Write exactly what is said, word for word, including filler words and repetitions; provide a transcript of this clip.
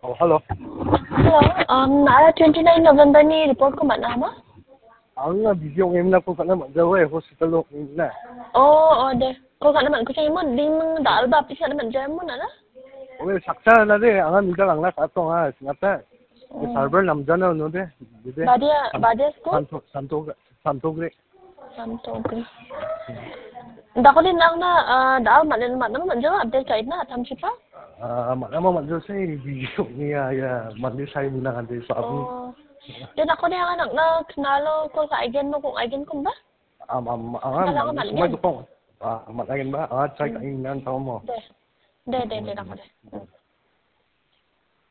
Oh, halo. Hello, um, nãy twenty-nine November ni report ko mana ama? Ang nga video ngayon na ko ka naman daw eh, hospital lo ngayon na. Oh, oh deh. Ko ka naman ko siya mo, di mang daal ba pisa naman dyan mo na na? Okay, saksa na de, ang nga lang na kato nga, singata. Yung server namdyan na, no de. Dide. Badia, Badia school? Santo, Santo, Santo Gre. Santo Gre. Dako din lang na, ah, daal man din man naman dyan, update kahit na, tam siya pa? Ah, mana man dyan sa video niya, ya, mandi sa'yo nila nga de sa abong. Oh. Din ako din ang anak na, kinalo ko sa aigen mo kung aigen ko ba? Am, am, ang nga, Kala ko man kumay din. ko. Ah, matagin ba? Ah, check ang ilan tao mo. De. De, de, de, ako de.